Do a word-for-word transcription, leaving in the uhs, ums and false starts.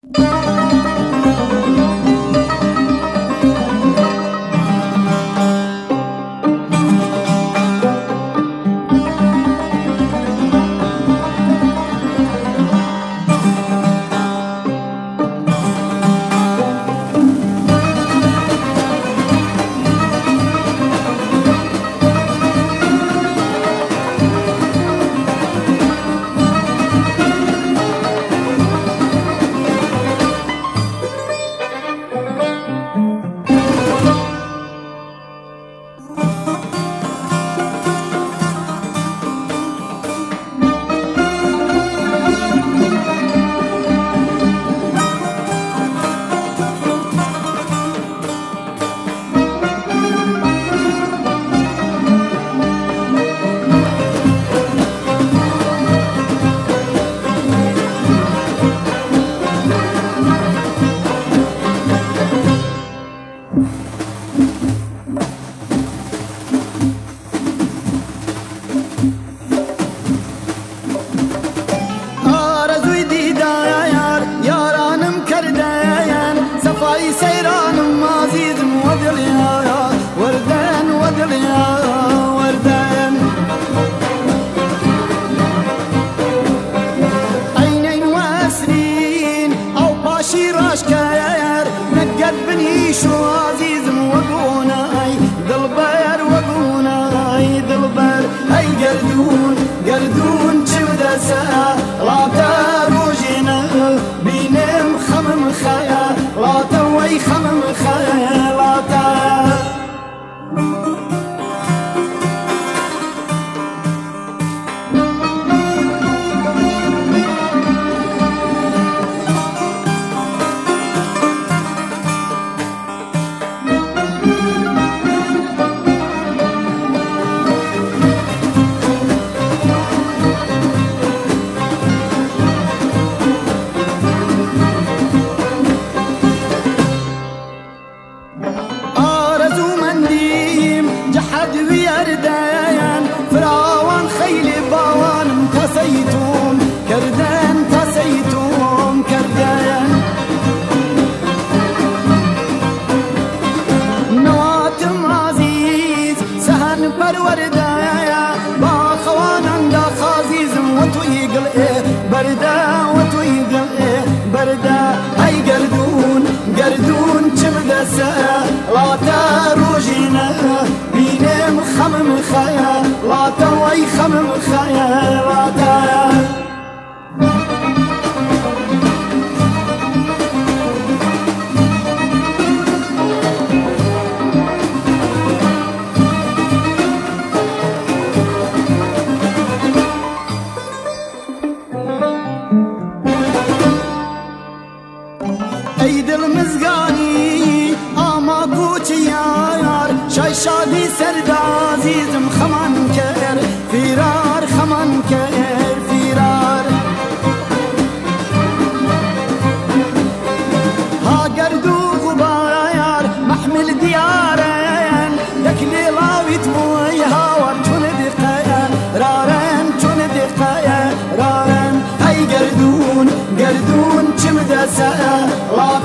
گردون چه بدسه لاتا روجنا بینم خمم خیا لاتا وی خمم خیا لاتا فراوان خيل باوان تسيتم كردان تسيتم كردان نواتم عزيز سهن پروردايا باخوان عند خازيز وتويقل ايه بردا وتويقل ايه بردا هاي قردون قردون چمدسا لا تروجينا بينم خمم خيا لا توي خمم خيا لا تا ايد المزقاني اما قوتي يار شاي شادي سرد عزيزم خمان كير فيرار خمان كير فيرار ها قردو غبايار محمل ديارين دكلي لاويت موي هاور چون دقايا رارن چون دقايا رارن هاي قردون قردون چمدسا لا